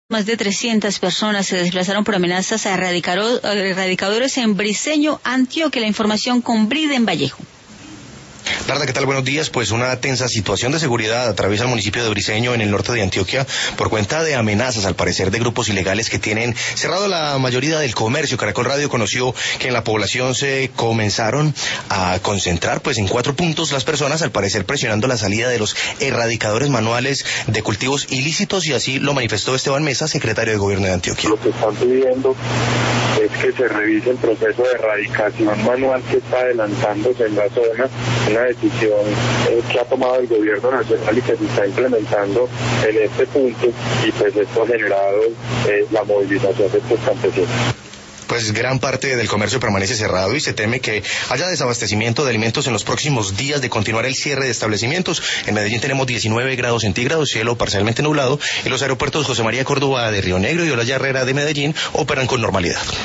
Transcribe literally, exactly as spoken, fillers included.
Más de trescientas personas se desplazaron por amenazas a erradicadores en Briceño, Antioquia. La información con Briden Vallejo. Narda, ¿qué tal? Buenos días. Pues una tensa situación de seguridad atraviesa el municipio de Briceño, en el norte de Antioquia, por cuenta de amenazas, al parecer, de grupos ilegales que tienen cerrado la mayoría del comercio. Caracol Radio conoció que en la población se comenzaron a concentrar, pues, en cuatro puntos las personas, al parecer presionando la salida de los erradicadores manuales de cultivos ilícitos, y así lo manifestó Esteban Mesa, secretario de Gobierno de Antioquia. Lo que están pidiendo es que se revise el proceso de erradicación manual que está adelantándose en la zona, una decisión eh, que ha tomado el gobierno nacional y que se está implementando en este punto, y pues esto ha generado eh, la movilización de estos campesinos. Pues gran parte del comercio permanece cerrado y se teme que haya desabastecimiento de alimentos en los próximos días de continuar el cierre de establecimientos. En Medellín tenemos diecinueve grados centígrados, cielo parcialmente nublado, y los aeropuertos José María Córdoba de Río Negro y Olaya Herrera de Medellín operan con normalidad.